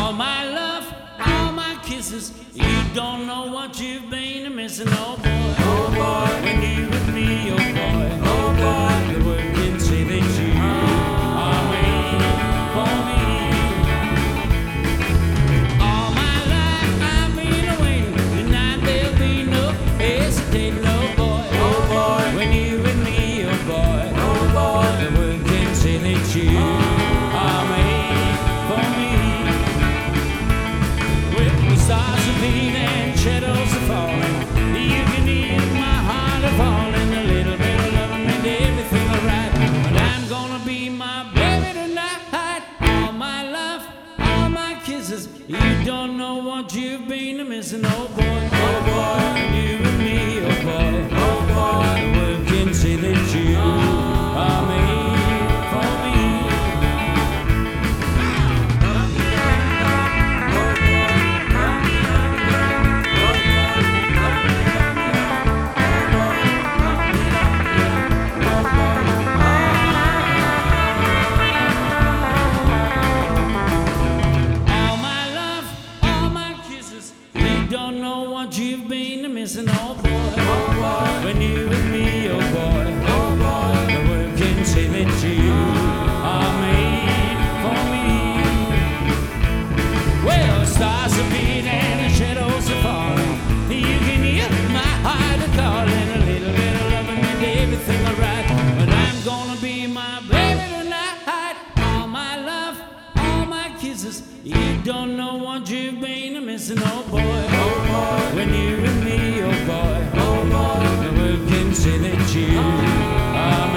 All my love, all my kisses. You don't know what you've been missing, oh boy. Oh boy, When you with me, oh boy. oh boy, The world can say that you are made for me. All my life I've been waiting, tonight there'll be no hesitating, oh boy. oh boy, When you with me, oh boy. oh boy, The world can say that you are made for me. With the stars are beating and shadows are falling, you can hear my heart a falling. A little bit of love made everything alright. But I'm gonna be my baby tonight. All my love, all my kisses. You don't know what you've been missing, oh boy. oh boy, You and me, oh boy. oh boy, The world can say that you are made for me. All my love, all my kisses. You don't know what you've been missing, oh boy. oh boy, When you with me, oh boy. oh boy, The world can say that you are made for me. Well, the stars are beating and the shadows are falling. You can hear my heart a calling. A little bit of love and make everything alright. But I'm gonna be my baby tonight. All my love, all my kisses. You don't know what you've been missing, oh boy. oh boy, When you with me, oh boy. oh boy, The world can say that you are